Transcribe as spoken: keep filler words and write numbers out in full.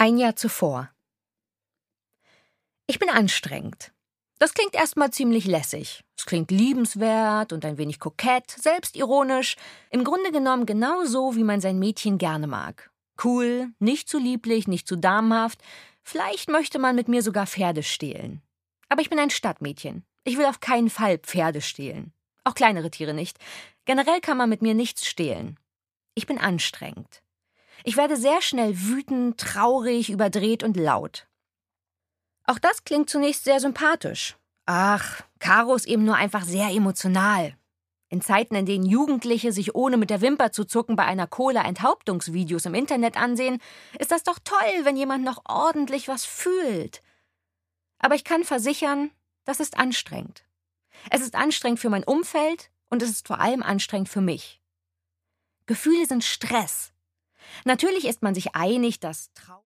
Ein Jahr zuvor. Ich bin anstrengend. Das klingt erstmal ziemlich lässig. Es klingt liebenswert und ein wenig kokett, selbstironisch. Im Grunde genommen genau so, wie man sein Mädchen gerne mag. Cool, nicht zu lieblich, nicht zu damenhaft. Vielleicht möchte man mit mir sogar Pferde stehlen. Aber ich bin ein Stadtmädchen. Ich will auf keinen Fall Pferde stehlen. Auch kleinere Tiere nicht. Generell kann man mit mir nichts stehlen. Ich bin anstrengend. Ich werde sehr schnell wütend, traurig, überdreht und laut. Auch das klingt zunächst sehr sympathisch. Ach, Caro ist eben nur einfach sehr emotional. In Zeiten, in denen Jugendliche sich ohne mit der Wimper zu zucken bei einer Cola Enthauptungsvideos im Internet ansehen, ist das doch toll, wenn jemand noch ordentlich was fühlt. Aber ich kann versichern, das ist anstrengend. Es ist anstrengend für mein Umfeld und es ist vor allem anstrengend für mich. Gefühle sind Stress. Natürlich ist man sich einig, dass Trauer